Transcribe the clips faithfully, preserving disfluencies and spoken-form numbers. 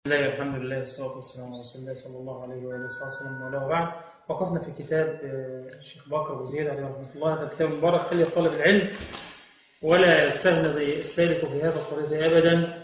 بسم الله والحمد لله والصلاة والسلام على رسول الله صلى الله عليه وآله وسلم وله بعد. وقفنا في كتاب الشيخ بكر أبو زيد عليه رحمة الله. هذا الكتاب المبارك خلي طالب العلم ولا يستغنى السالك في هذا الطريق أبدا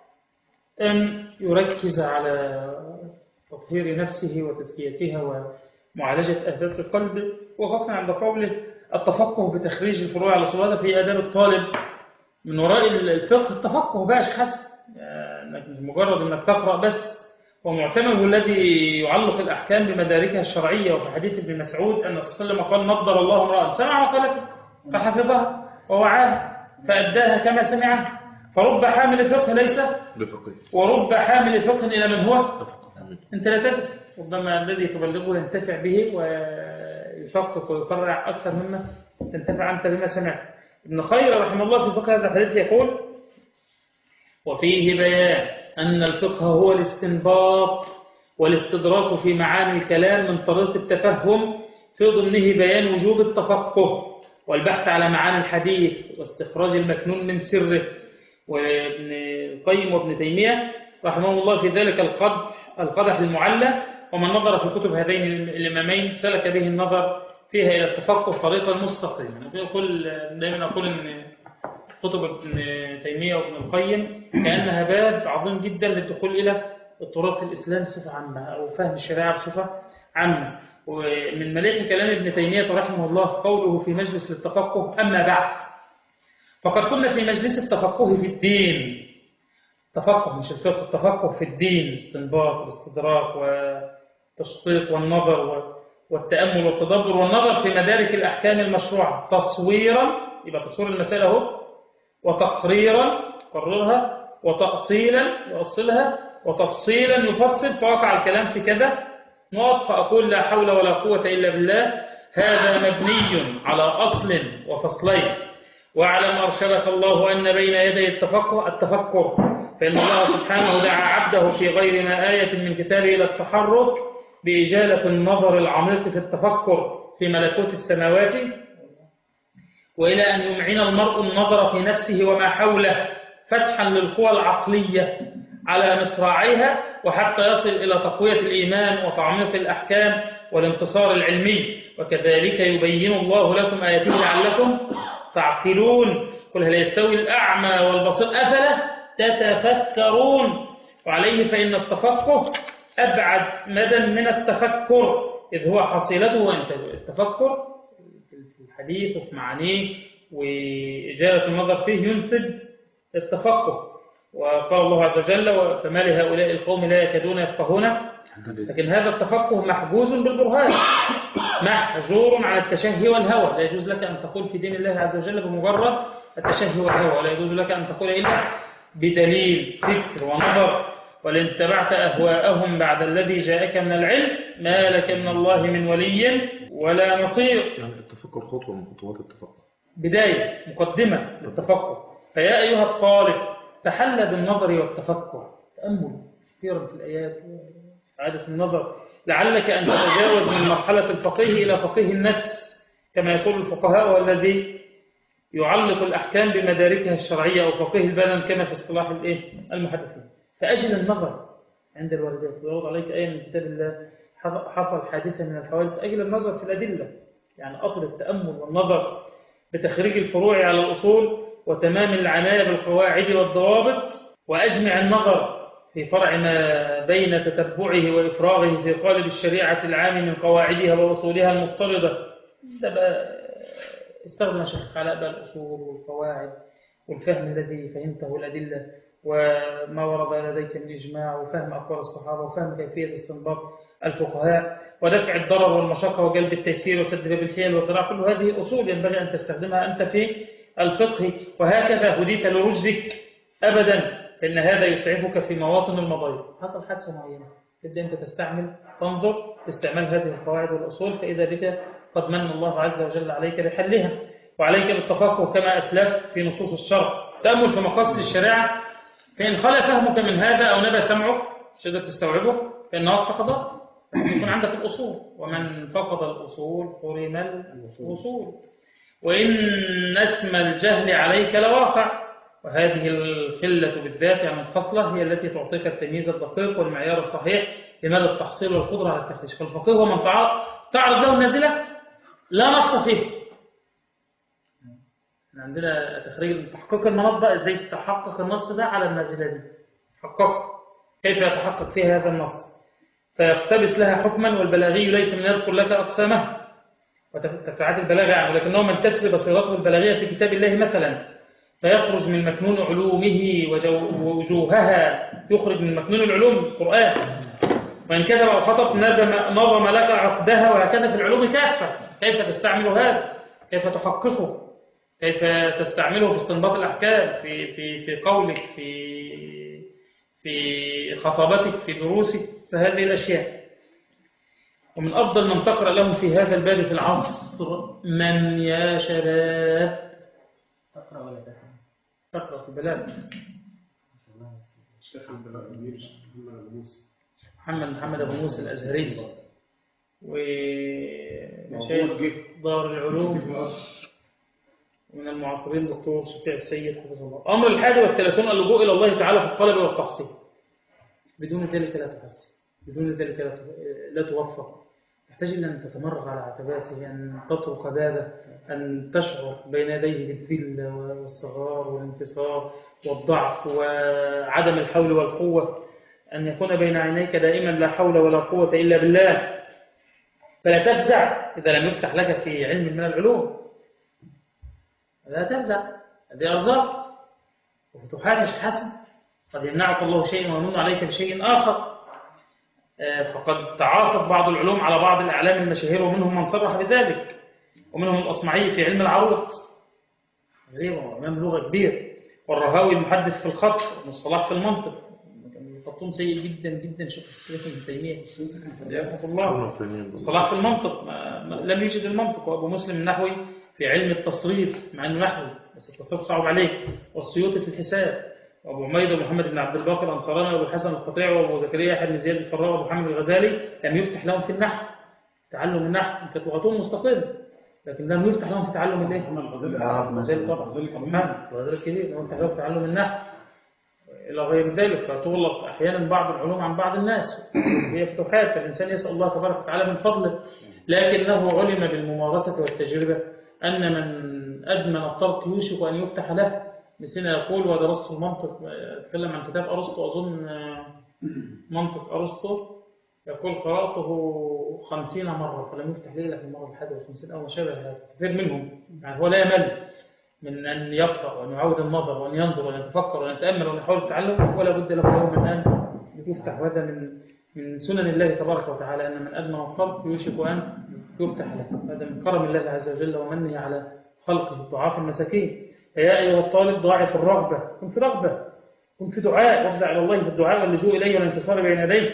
أن يركز على تطهير نفسه وتزكيتها ومعالجة أهداف القلب. وقفنا عند قوله التفقه بتخريج الفروع على صورة في آداب الطالب من وراء الفقه. التفقه بقى حسب انك مش مجرد انك تقرأ بس، ومعتمد الذي يعلق الأحكام بمداركها الشرعية. وفي حديث ابن مسعود أن صلى الله عليه وسلم قال نضر الله امرأ سمع مقالته فحفظها ووعاها فأداها كما سمعها. فرب حامل فقه ليس بفقيه، ورب حامل فقه إلى من هو أنت لا تدري. ربما الذي تبلغه ينتفع به ويفقق ويقرع أكثر مما تنتفع أنت بما سمعت. ابن خير رحمه الله في فقه هذا الحديث يقول: وفيه بيان أن الفقه هو الاستنباط والاستدراك في معاني الكلام من طريق التفهم، في ضمنه بيان وجوب التفقه والبحث على معاني الحديث واستخراج المكنون من سره. وابن القيم وابن تيمية رحمه الله في ذلك القدح, القدح المعلى. ومن نظر في كتب هذين الإمامين سلك به النظر فيها إلى التفقه طريقا مستقيما. دائما أقول أن كتب ابن تيمية وابن القيم كأنها باب عظيم جدا للدخول إلى الطرق الإسلام بصفة عامة أو فهم الشريعة بصفة عامة. ومن مليح كلام ابن تيمية رحمه الله قوله في مجلس التفقه: أما بعد فقد كنا في مجلس التفقه في الدين. تفقه مش الفقه، التفقه في الدين، استنباط واستدراك والتشقيق والنظر والتأمل والتدبر والنظر في مدارك الأحكام المشروعة تصويرا، يبقى تصوير المسألة هو، وتقريرا قررها، وتأصيلا يؤصلها، وتفصيلا يفصل. فوقع الكلام في كذا نقط فأقول لا حول ولا قوة إلا بالله. هذا مبني على أصل وفصلين. واعلم أرشدك الله أن بين يدي التفقه التفكر، فإن الله سبحانه دعا عبده في غير ما آية من كتابه إلى التحرك بإجالة النظر العميق في التفكر في ملكوت السماوات، وإلى أن يمعن المرء النظر في نفسه وما حوله فتحا للقوى العقلية على مصراعيها، وحتى يصل إلى تقوية الإيمان وتعميق الأحكام والانتصار العلمي. وكذلك يبين الله لكم آياته لعلكم تعقلون. قل هل يستوي الأعمى والبصير أفلا تتفكرون. وعليه فإن التفقه أبعد مدى من التفكر، إذ هو حصيلته أنت التفكر في الحديث وفي معانيه وإجالة النظر فيه ينتج التفقه. وقال الله عز وجل: فما لهؤلاء القوم لا يكادون يفقهون. لكن هذا التفقه محجوز بالبرهان، محجور عن التشهي والهوى. لا يجوز لك أن تقول في دين الله عز وجل بمجرد التشهي والهوى، لا يجوز لك أن تقول إلا بدليل فكر ونظر. ولن اتبعت أهواءهم بعد الذي جاءك من العلم ما لك من الله من ولي ولا نصير. يعني التفكر خطوة من خطوات التفقه، بداية مقدمة للتفقه. فيا أيها الطالب تحلى بالنظر والتفكر، تأمل كثيرا في الآيات وعادة النظر، لعلك أن تتجاوز من مرحلة الفقيه إلى فقيه النفس كما يقول الفقهاء، والذي يعلق الأحكام بمداركها الشرعية، أو فقيه البدن كما في اصطلاح المحدثين. فأجل النظر عند الواردات. ويعرض عليك آية من كتاب الله حصل حادثة من الحوادث، أجل النظر في الأدلة، يعني أطل التأمل والنظر بتخريج الفروع على الأصول وتمام العناية بالقواعد والضوابط، وأجمع النظر في فرع ما بين تتبعه وإفراغه في قالب الشريعة العام من قواعدها وأصولها المضطردة. ده بقى استخدم شيخ علاء بقى الأصول والقواعد والفهم الذي فهمته الأدلة وما ورد لديك من إجماع، وفهم أقوال الصحابة، وفهم كيفية استنباط الفقهاء، ودفع الضرر والمشقة وجلب التيسير وسد باب الحيل والذراع. كل هذه أصول ينبغي أن تستخدمها أنت في الفقه. وهكذا هديت لرشدك أبدا، فإن هذا يسعفك في مواطن المضايق. حصل حادثة معينة تبدأ أنت تستعمل تنظر في استعمال هذه القواعد والأصول، فإذا بك قد من الله عز وجل عليك بحلها. وعليك بالتفقه كما أسلف في نصوص الشرع، تأمل في مقاصد الشريعة. فإن خلى فهمك من هذا أو نبى سمعك شدت تستوعبه فإنه وقت قضاء. يكون عندك الأصول، ومن فقد الأصول حرم الوصول. وإن اسم الجهل عليك لواقع، وهذه الخلة بالذات يعني الخصلة هي التي تعطيك التمييز الدقيق والمعيار الصحيح لمدى التحصيل والقدرة على التخريج. فالفقيه هو من تعرض له النازلة لا نص فيه. عندنا تخريج تحقيق المناط بقى ازاي تحقق النص ده على النازلة دي، حقق كيف يتحقق فيها هذا النص، فيقتبس لها حكما، والبلاغي ليس من يذكر لك أقسامه وتفعات البلاغة يعني، ولكنه من كسر بصيرته البلاغية في كتاب الله مثلا، فيخرج من مكنون علومه ووجوهها، يخرج من مكنون العلوم القرآن. وإن كذب أو خطب نظم لك عقدها، وهكذا في العلوم كافة. كيف تستعمل هذا، كيف تحققه، كيف تستعمله في استنباط الأحكام، في في في قولك، في في خطابتك، في دروسك، فهذه الأشياء. ومن أفضل من تقرأ لهم في هذا الباب في العصر من يا شباب؟ تقرأ ولا تفهم؟ تقرأ في البلاغ. الشيخ محمد محمد أبو موسى الأزهري، وشيخ دار العلوم من المعاصرين دكتور شفيع السيد حفظه الله. أمر الحادي والثلاثون اللجوء إلى الله تعالى في الطلب والتحصيل. بدون ذلك لا تحصل، بدون ذلك لا توفق. تحتاج إلى أن تتمرغ على عتباته، أن تطرق بابه، أن تشعر بين يديه بالذل والصغار والانكسار والضعف وعدم الحول والقوة، أن يكون بين عينيك دائما لا حول ولا قوة إلا بالله. فلا تفزع إذا لم يفتح لك في علم من العلوم، لا تفزع، هذه أرزاق وفتوحات يا شيخ حسن. قد يمنعك الله شيئا ويمن عليك بشيء آخر. فقد تعاصف بعض العلوم على بعض الأعلام المشاهير، ومنهم من صرح بذلك، ومنهم الأصمعي في علم العروض غريبة، إمام لغة كبير، والرهاوي المحدث في الخط، والصلاح في المنطق. خطهم سيء جدا جدا. شوف السلف ابن تيمية رحمه الله، الصلاح في المنطق ما ما لم يجد المنطق. وأبو مسلم النحوي في علم التصريف مع أنه نحوي بس التصريف صعب عليه، والسيوطي في الحساب، وأبو عميد ومحمد بن عبد الباقر الأنصاراني، وأبو الحسن القطيع، وأبو زكريا يحيى بن زياد الفراء، وأبو محمد الغزالي لم يفتح لهم في النحو تعلم النحو، كانت لغتهم مستقلة، لكن لم يفتح لهم في تعلم الايه؟ الغزالي طبعا، أبو محمد الغزالي الكبير لم يفتح لهم في تعلم النحو إلى غير ذلك. فتغلق أحيانا بعض العلوم عن بعض الناس، هي فتوحات، فالإنسان يسأل الله تبارك وتعالى من فضله، لكنه علم بالممارسة والتجربة أن من أدمن الترك يوشك أن يفتح له. مثلنا يقول ودرست المنطق، أتكلم عن كتاب أرسطو أظن منطق أرسطو، يقول قرأته خمسين مرة فلم يفتح لي إلا في المرة الحادية والخمسين أو ما شابه هذا. كثير منهم يعني هو لا يمل من أن يقرأ وأن يعود النظر وأن ينظر وأن يتفكر وأن يتأمل وأن يحاول التعلم، ولا بد له يوما أن يفتح. هذا من من سنن الله تبارك وتعالى، أن من أدمن الطرق يوشك أن يفتح له. هذا من كرم الله عز وجل ومنه على خلقه الضعاف المساكين. فيا أيها الطالب ضاعف الرغبة، كن في رغبة، كن في دعاء، وافزع إلى الله في الدعاء واللجوء إليه والانتصار بين يديه.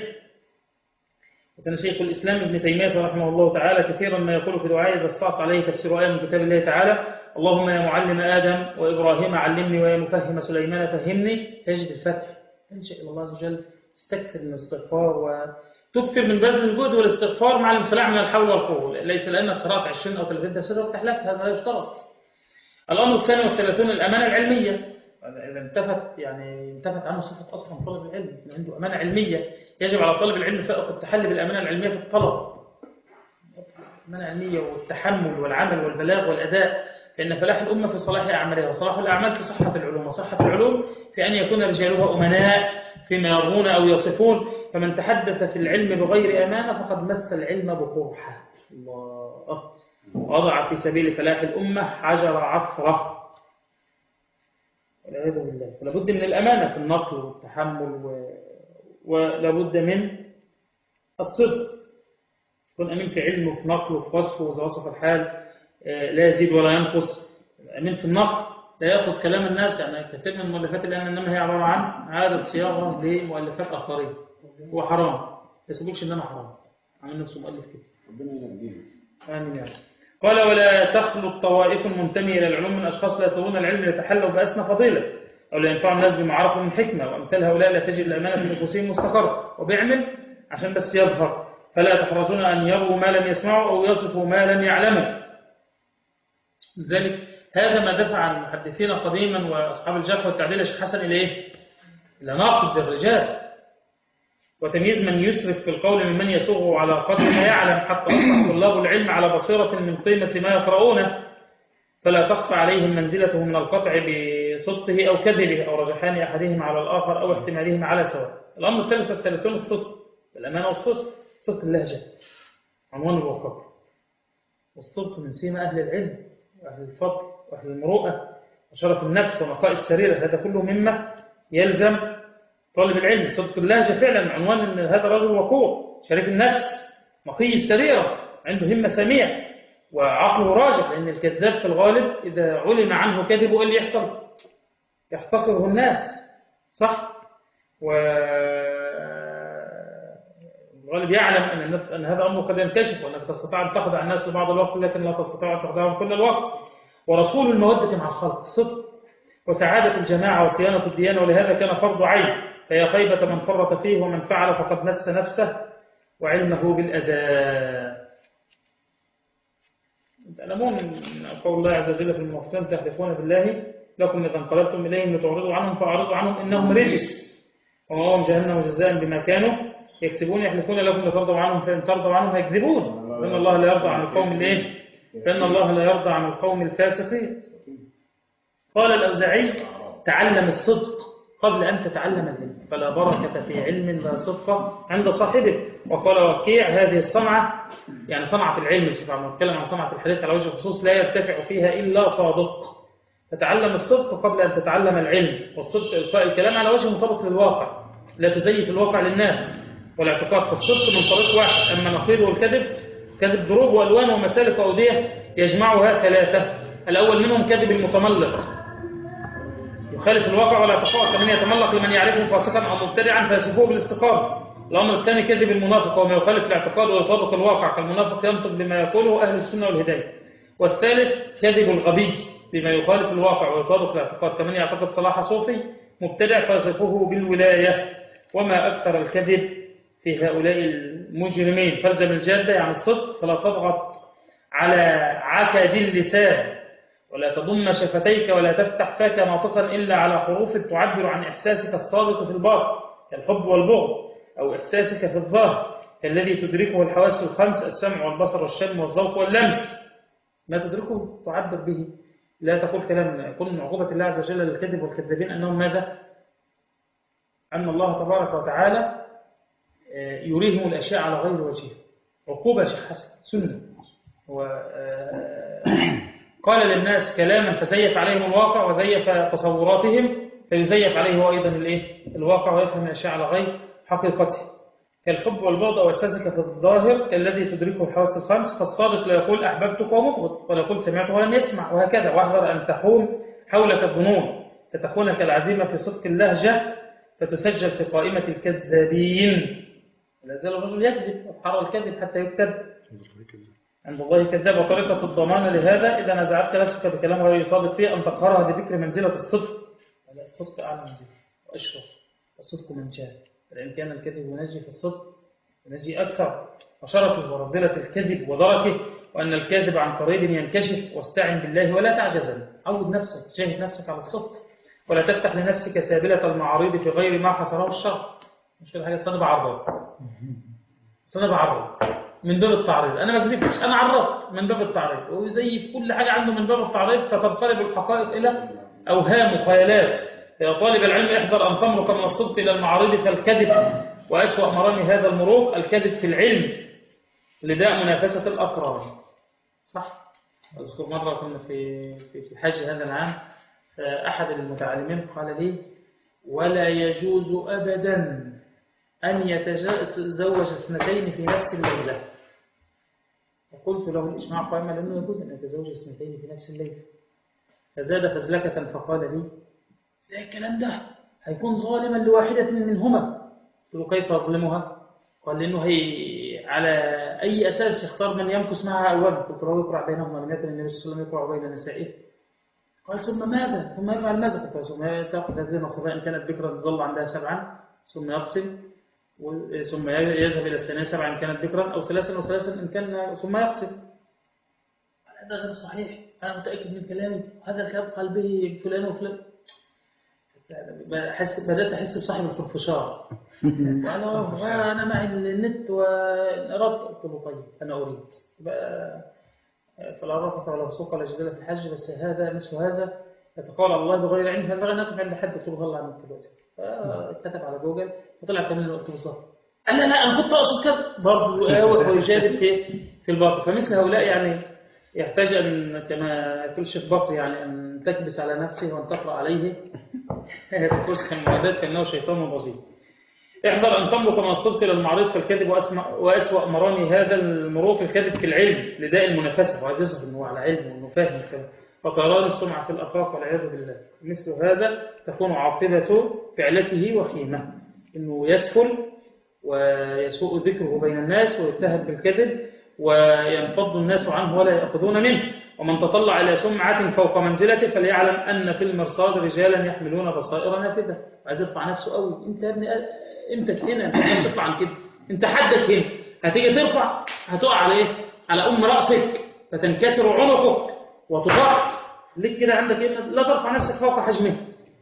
وكان شيخ الإسلام ابن تيمية رحمه الله تعالى كثيرا ما يقول في دعائه إذا استعصى عليه تفسير آية من كتاب الله تعالى: اللهم يا معلم آدم وإبراهيم علمني، ويا مفهم سليمان فهمني، تجد الفتح. تلجأ إلى الله عز وجل، تستكثر من الاستغفار وتكثر من بذل الجهد والاستغفار مع الانخلاع من الحول والقوة. ليس لأنك قرأت عشرين أو ثلاثين تفسير تفتح لك، هذا لا يشترط. الأمر الثاني والثلاثون الأمانة العلمية. إذا انتفت يعني انتفت عنه صفة أصلا طالب العلم، عنده أمانة علمية، يجب على طالب العلم فائق التحلي بالأمانة العلمية في الطلب. الأمانة العلمية والتحمل والعمل والبلاغ والأداء، لأن فلاح الأمة في صلاح أعمالها، وصلاح الأعمال في صحة العلوم، وصحة العلوم في أن يكون رجالها أمناء فيما يرون أو يصفون. فمن تحدث في العلم بغير أمانة فقد مس العلم بقرحة. الله وضع في سبيل فلاح الأمة حجر عفرة والعياذ بالله. فلا بد من الأمانة في النقل والتحمل و... ولا بد من الصدق. يكون أمين في علمه وفي نقله وفي وصفه، وإذا وصف الحال لا يزيد ولا ينقص. أمين في النقل لا يأخذ كلام الناس. يعني كثير من المؤلفات الآن إنما هي عبارة عن عادة صياغة لمؤلفات آخرين، هو حرام، بس يقولش إن أنا حرام، عامل نفسه مؤلف كده. ربنا ينجيه. آمين يعني. قال: ولا تخلط طوائف منتمية إلى العلوم من أشخاص لا يطلبون العلم ليتحلوا بأسنى فضيلة أو لينفعوا الناس بمعارف من حكمة، وأمثال هؤلاء لا تجد الأمانة في نفوسهم مستقرة، وبيعمل عشان بس يظهر، فلا تحرجون أن يروا ما لم يسمعوا أو يصفوا ما لم يعلموا. لذلك هذا ما دفع المحدثين قديما وأصحاب الجرح والتعديل الشيخ حسن إلى إيه؟ إلى ناقد الرجال وتمييز من يسرف في القول ممن يسوغ على قدر ما يعلم، حتى أصبح طلاب العلم على بصيرة من قيمة ما يقرؤونه، فلا تخفى عليهم منزلته من القطع بصدقه أو كذبه أو رجحان أحدهم على الآخر أو احتمالهم على سواء. الأمر الثالث والثلاثون الصدق، الأمانة والصدق. صدق اللهجة عنوان الوقار، والصدق من سيما أهل العلم وأهل الفضل وأهل المروءة وشرف النفس ونقاء السريرة، هذا كله مما يلزم طالب العلم. صدق اللهجة فعلا عنوان أن هذا رجل وقور شريف النفس نقي السريرة عنده همة سامية وعقله راجح، لأن الكذاب في الغالب إذا علم عنه كذب إيه اللي يحصل؟ يحتقره الناس، صح؟ والغالب يعلم أن, النفس أن هذا أمر قد ينكشف، وأنك تستطيع أن تخدع الناس لبعض الوقت لكن لا تستطيع أن تخدعهم كل الوقت. ورسول المودة مع الخلق صدق وسعادة الجماعة وصيانة الديانة، ولهذا كان فرض عين، فيا خيبة من فرط فيه ومن فعل فقد مس نفسه وعلمه بالأداء. تعلمون قول الله عز وجل في المنافقين سيحلفون بالله لكم إذا انقلبتم إليهم لتعرضوا عنهم فأعرضوا عنهم إنهم رجس ومأواهم جهنم جزاء بما كانوا يكسبون. يحلفون لكم لترضوا عنهم فإن ترضوا عنهم يكذبون، فإن الله لا يرضى عن القوم الإيه؟ فإن الله لا يرضى عن القوم الفاسقين. قال الأوزاعي تعلم الصدق قبل أن تتعلم العلم، فلا بركة في علم لا صدق عند صاحبه. وقال وكيع هذه الصنعة، يعني صنعة العلم بصفة، نتكلم عن صنعة الحديث على وجه الخصوص، لا يرتفع فيها إلا صادق. تتعلم الصدق قبل أن تتعلم العلم، والصدق إلقاء الكلام على وجه مطابق للواقع، لا تزيف الواقع للناس. والاعتقاد في الصدق من طريق واحد، أما نقيضه الكذب كذب دروب وألوان ومسالك وأودية يجمعها ثلاثة. الأول منهم كذب المتملق يخالف الواقع ولا يتفوق كمن يتملق لمن يعرفه فاسقا أو مبتدعا فيصفه بالاستقامة. الأمر الثاني كذب المنافق وما يخالف الاعتقاد ويطابق الواقع، كالمنافق ينطق بما يقوله أهل السنة والهداية. والثالث كذب الغبي بما يخالف الواقع ويطابق الاعتقاد، كمن يعتقد صلاح صوفي مبتدع فيصفه بالولاية. وما أكثر الكذب في هؤلاء المجرمين. فالزم الجادة يعني الصدق، فلا تضغط على عكاج اللسان ولا تضم شفتيك ولا تفتح فاك ناطقا إلا على حروف تعبر عن إحساسك الصادق في الباطن كالحب والبغض، أو إحساسك في الظاهر كالذي تدركه الحواس الخمس السمع والبصر والشم والذوق واللمس. ما تدركه تعبر به، لا تقول كلام. يكون من عقوبة الله عز وجل للكذب والكذابين أنهم ماذا؟ أن الله تبارك وتعالى يريهم الأشياء على غير وجهه. عقوبة شيخ حسن سنة. قال للناس كلاما فزيف عليهم الواقع وزيف تصوراتهم فيزيف عليه هو أيضا الواقع ويفهم الأشياء على غير حقيقته، كالحب والبغض أو إحساسك في الظاهر كالذي تدركه الحواس الخمس. فالصادق لا يقول أحببتك ومبغض ولا يقول سمعت ولم يسمع، وهكذا. واحذر أن تحوم حولك الظنون فتخونك العزيمة في صدق اللهجة فتسجل في قائمة الكذابين. لا زال الرجل يكذب وتحرى الكذب حتى يكتب عند الله كذاب. وطريقة الضمان لهذا إذا نزعت نفسك بكلام غير صادق فيه أن تقهرها بذكر منزلة الصدق. لا، الصدق أعلى منزلة وأشرف، والصدق منجاه. فإن كان الكذب ينجي في الصدق ينجي أكثر، وشرفه ورذلة الكذب ودركه، وأن الكاذب عن قريب ينكشف. واستعن بالله ولا تعجزن، عود نفسك، جاهد نفسك على الصدق، ولا تفتح لنفسك سابلة المعارض في غير ما حصره الشرع. مش كده حاجة، أنا بعرض أنا بعرض من باب التعريض، أنا ما كذبتش، أنا عرضت من باب التعريض، وزي كل حاجة عنده من باب التعريض فتنقلب الحقائق إلى أوهام وخيالات. يا طالب العلم احذر أن تمرق من الصدق إلى المعارض فالكذب، وأسوأ مرامي هذا المروق الكذب في العلم لداء منافسة الأقرار. صح؟ أذكر مرة كنا في في الحج هذا العام، أحد المتعلمين قال لي ولا يجوز أبدا أن يتزوج اثنتين في نفس الليلة. فقلت له الإجماع قائما لأنه يجوز أن يتزوج اثنتين في نفس الليلة. فزاد فزلكة فقال لي زي الكلام ده هيكون ظالما لواحدة منهما. قلت له كيف أظلمها؟ قال لأنه هي على أي أساس يختار من يمكث معها أولا؟ قلت له يقرأ بينهما لم يكن النبي صلى الله عليه وسلم يقرأ بين نسائه. قال ثم ماذا؟ ثم يفعل ماذا؟ قلت له ثم تأخذ هذه النصيبة إن كانت بكرا تظل عندها سبعا ثم يقسم، ثم يذهب إلى الثانية سبعا إن كانت بكرا، أو ثلاثا وثلاثا إن كان ثم يقسم. هذا غير صحيح. أنا متأكد من كلامي، هذا كان قلبه فلان وفلان. بحس بدأت أحس بصاحب الخنفشار. وأنا أنا معي النت وأردت، قلت له طيب أنا أريد فلا رفث ولا فسوق ولا جدال في الحج، بس هذا مثل هذا يتقال على الله بغير علم، فينبغي أن نقف عند حد. قلت له والله عن التلوث، فكتب على جوجل وطلع كمان الوقت بالظبط. قال لا لا أنا كنت أقصد كذا، برضه هو ويجادل في في الباطل. فمثل هؤلاء يعني يحتاج أن كما يقول الشيخ بكر يعني أن تكبس على نفسه وأن تقرأ عليه فرصة المعادات كأنه شيطان بسيط. احذر أن تملك ما وصلت إلى المعرض فالكذب وأسوأ مرامي هذا المروق الكذب في العلم لداء المنافسة، وعايز يظهر أنه على علم وأنه فاهم الكلام، وطيران السمعة في الأفاق والعياذ بالله. مثل هذا تكون عاقبة فعلته وخيمة، أنه يسفل ويسوء ذكره بين الناس ويتهم بالكذب وينفض الناس عنه ولا يأخذون منه. ومن تطلع إلى سمعة فوق منزلته فليعلم أن في المرصاد رجالا يحملون بصائر نافذة. عايز يرفع نفسه قوي. أنت يا ابني أنت هنا، أنت تطلع عن كده، أنت حدك هنا، هتيجي ترفع هتقع على إيه؟ على أم رأسك فتنكسر عنقك وتضاعك. ليك كده عندك إيه؟ لا ترفع نفسك فوق حجمه.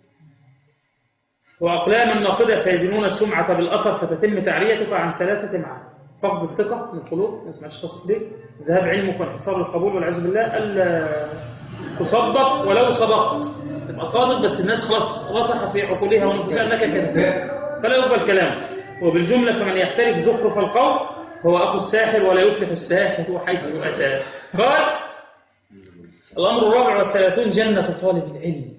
وأقلاما ناقدة فيزنون السمعة بالأثر فتتم تعريتك عن ثلاثة معاني: فقد الثقة من القلوب، ما سمعتش تصدق بك، ذهاب علمك وانحصار القبول والعياذ بالله، ألا تصدق ولو صدقت، تبقى صادق بس الناس خلاص رسخ في عقولها ونفسها أنك كذاب فلا يقبل كلامك. وبالجملة فمن يحترف زخرف القول هو أخو الساحر ولا يفلح الساحر حيث أتى. قال الأمر الرابع والثلاثون: جنة طالب العلم.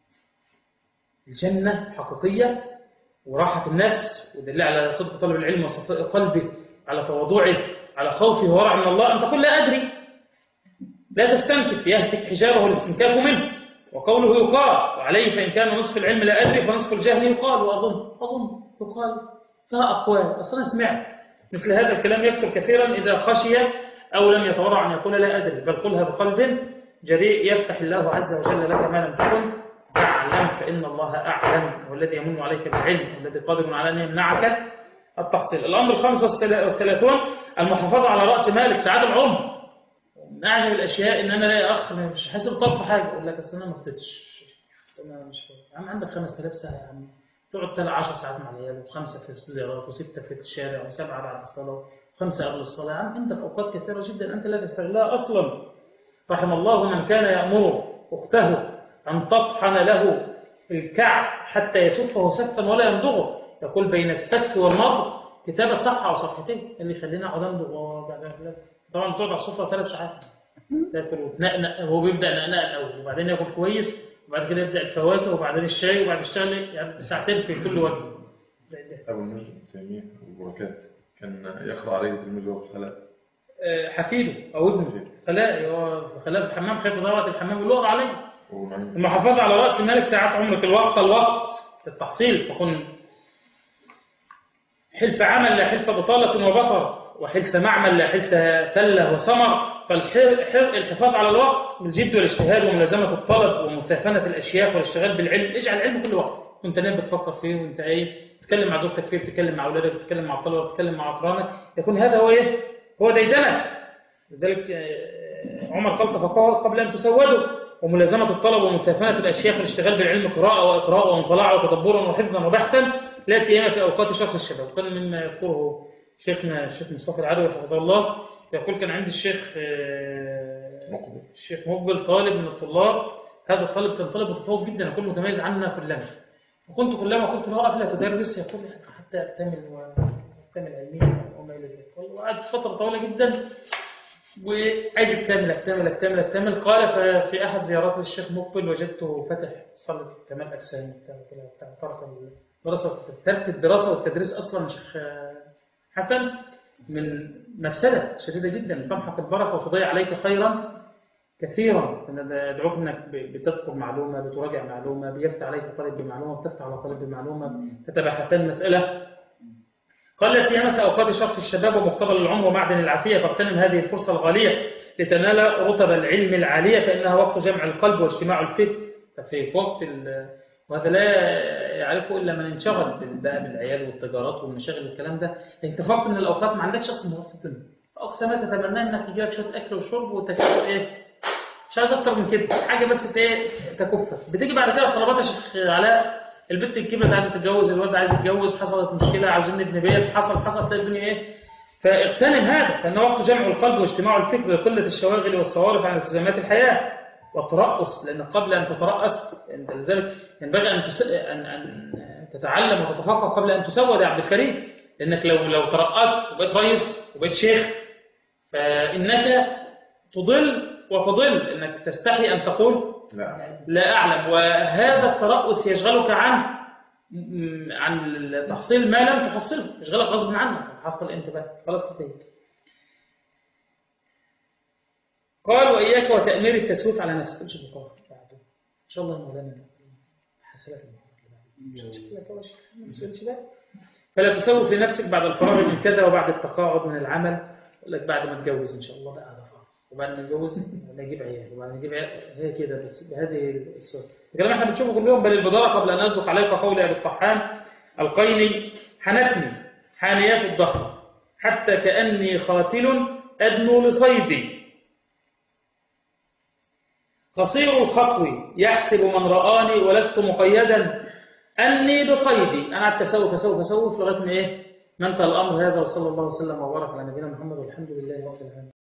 الجنة حقيقية وراحة النفس ودل على صدق طالب العلم وصفاء قلبه، على تواضعه، على خوفه ورع من الله. أن تقول لا أدري، لا تستنكف، يهتك حجابه الاستنكاف منه. وقوله يقال وعليه فإن كان نصف العلم لا أدري فنصف الجهل يقال. وأظن أظن يقال فيها أقوال أصلا سمعت مثل هذا الكلام يكثر كثيرا إذا خشي أو لم يتورع أن يقول لا أدري، بل قلها بقلب جريء يفتح الله عز وجل لك ما لم تكن تعلم، فإن الله أعلم والذي يمن عليك بالعلم والذي قادر على أن يمنعك التحصيل. الأمر الخامس والثلاثون: المحافظة على رأس مالك سعادة العمر. من أعجب الأشياء إن أنا لا أخ مش حاسب طرف حاجة، أقول لك أصل أنا ما فتش، أنا مش يا عم عندك خمسة آلاف ساعة يا عم، تقعد ثلاث عشر ساعات مع العيال، وخمسة في الزيارات، وستة في الشارع، وسبعة بعد الصلاة، وخمسة قبل الصلاة. يا عم عندك أوقات كثيرة جدا أنت لا تستغلها أصلا. رحم الله من كان يأمر أخته أن تطحن له الكعب حتى يسفه سفا ولا يمضغه. يقول بين السف والمضغ كتابة صفحة أو صفحتين اللي يخلينا أقعد أمضغ. طبعا تقعد على السفرة ثلاث ساعات تاكل وتنقنق، هو بيبدأ نقنق الأول وبعدين ياكل كويس وبعد كده يبدأ الفواكه وبعدين الشاي وبعد يشتغل يعني ساعتين في كل وجبة. أبو المجد تيمية وبركات كان يقرأ عليه المجد والخلاء حفيده أو ابنه خلاء، هو خلاء في الحمام خايف يضيع الحمام يقول له عليه. المحافظة على رأس مالك ساعات عمرك، الوقت الوقت للتحصيل، فكن حلف عمل لا حلف بطالة وبطر، وحلف معمل لا حلف تلة وثمر. فالحفاظ على الوقت بالجد والاجتهاد وملازمة الطلب ومثافنة الأشياء والاشتغال بالعلم. اجعل العلم كل وقت وانت نايم بتفكر فيه، وانت ايه تتكلم مع زوجتك فيه، بتتكلم مع اولادك، بتتكلم مع الطلبه، بتتكلم مع اقرانك، يكون هذا هو ايه هو ديدنك. لذلك عمر قال تفقهوا قبل ان تسودوا. وملازمة الطلب ومثافنة الأشياء والاشتغال بالعلم قراءة وإقراء وانطلاع وتدبرا وحفظا وبحثا، لا سيما في أوقات شرح الشباب. وكان مما يذكره شيخنا الشيخ مصطفى العدوي حفظه الله، يقول كان عند الشيخ الشيخ مقبل طالب من الطلاب، هذا الطالب كان طالب متفوق جدا يكون متميز عنا كلنا، وكنت كلما قلت له أفلا تدرس يقول حتى أكتمل وأكتمل علميا وما إلى ذلك. وقعد فترة طويلة جدا وعايز اكتمل اكتمل اكتمل اكتمل. قال ففي أحد زيارات للشيخ مقبل وجدته فتح صلة كمال أجسام بتاع طرف الدراسة، ترك الدراسة والتدريس أصلا شيخ حسن من مفسدة شديدة جدا تمحق البركة وتضيع عليك خيرا كثيرا. أنا أدعوك أنك بتذكر معلومة، بتراجع معلومة، بيفتح عليك طالب بمعلومة، بتفتح على طالب بمعلومة، تتبحثان مسألة. قال لا سيما في أوقات شرف الشباب ومقتبل العمر ومعدن العافية، فاغتنم هذه الفرصة الغالية لتنال رتب العلم العالية، فإنها وقت جمع القلب واجتماع الفكر. ففي وقت ال... وهذا لا يعرفه إلا من انشغل بالعيال والتجارات والمشاغل والكلام ده. انت فقط من الأوقات ما عندكش أصلا مواصفة، أقصى ما تتمنى أنك يجيلك شوية أكل وشرب وتكتب إيه مش عايز اكتر من كده، حاجه بس ايه تكفك. بتيجي بعد كده طلبات يا شيخ علاء، البنت الكبرت عايزه تتجوز، الواد عايز يتجوز، حصلت مشكله عاوزين نبني بيت، حصل حصل تلاقي الدنيا ايه. فاغتنم هذا، فان وقت جمع القلب واجتماع الفكر لقله الشواغل والصوارف عن التزامات الحياه والترأس. لان قبل ان تترأس انت لذلك ينبغي ان تس... ان ان تتعلم وتتفقه قبل ان تسود يا عبد الكريم. لانك لو لو ترأست وبقيت رئيس وبقيت شيخ فانك تضل وتضل، انك تستحي ان تقول لا لا أعلم. وهذا الترأس يشغلك عن عن تحصيل ما لم تحصله، يشغلك غصب عنك. تحصل أنت بقى خلاص كفاية. قال وإياك وتأمير التسويف على نفسك. مش بقى إن شاء الله مولانا حسلات فلا تسوف لنفسك بعد الفراغ من كذا وبعد التقاعد من العمل. يقول لك بعد ما تتجوز إن شاء الله بقى هذا فرغ، وبعد ما نتجوز نجيب عيال، وبعد ما نجيب عيال هي كده بس بهذه الصورة. الكلام احنا بنشوفه كل يوم. بل البدارة قبل أن أسبق عليك قول أبي الطحان القيني حنتني حانيات الظهر حتى كأني خاتل أدنو لصيدي. قصير الخطو يحسب من رآني ولست مقيدا أني بقيدي. أنا قعدت أسوف أسوف أسوف لغاية ما إيه ما انتهى الأمر هذا. وصلى الله وسلم وبارك على نبينا محمد والحمد لله رب العالمين.